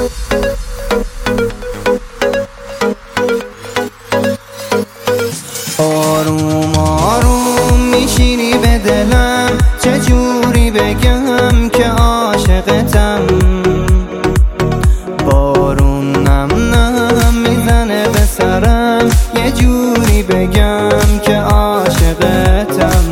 آروم آروم میشینی به دلم، چجوری بگم که عاشقتم. بارون نم نم میزنه به سرم، یه جوری بگم که عاشقتم.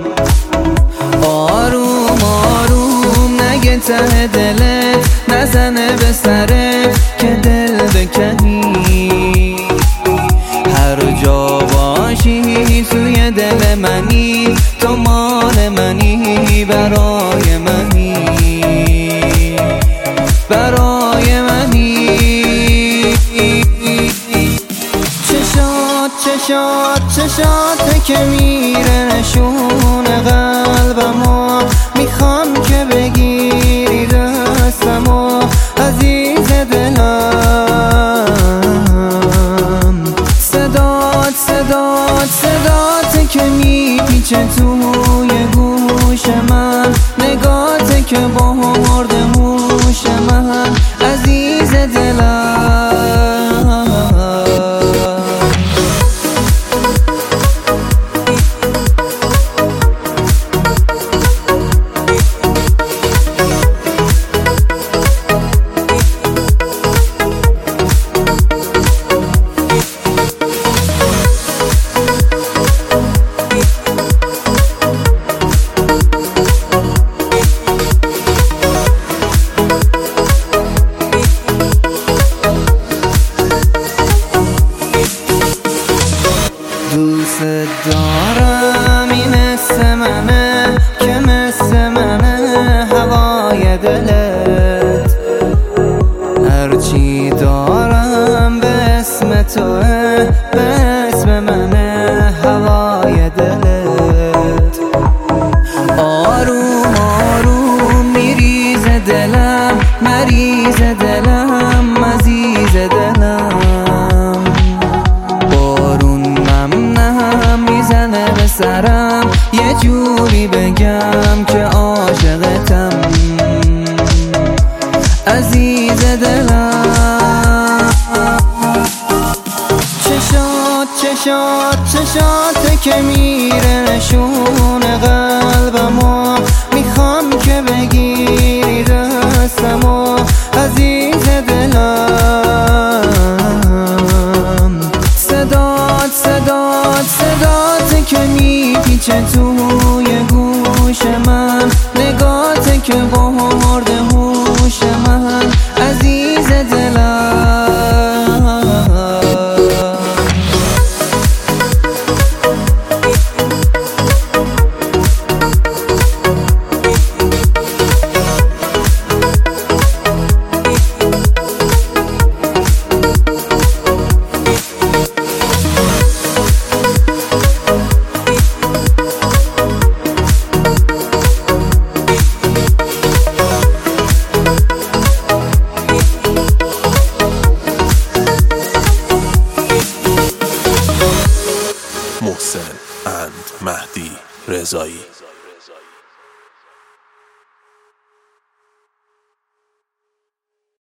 آروم آروم نگه ته دلت، نزنه به سرت که دل بکنی. هر جا باشی توی دل منی، تو مال منی، برای منی، برای منی. چشات که میره نشون قلبمو، میخوام که بگیری دستمو عزیز دلم. صدات که میپیچه توی گوش من، نگاته که برده هوش من عزیز دلم. دوست دارم این حس منه که مثل منه هوای دلت. هرچی دارم به اسم توه، به اسم منه هوای دلت. آروم آروم میریزه دلم، مریض دلم، عزیز دلم. سرم یه جوری بگم که عاشقتم، عزیز دلم. چشات که میره نشون قلبمو، میخوام که بگیری دستمو عزیز دلم. صدات که میپیچه توی گوش من، نگاته که برده هوش من عزیز دلم. محسن اند مهدی رضایی.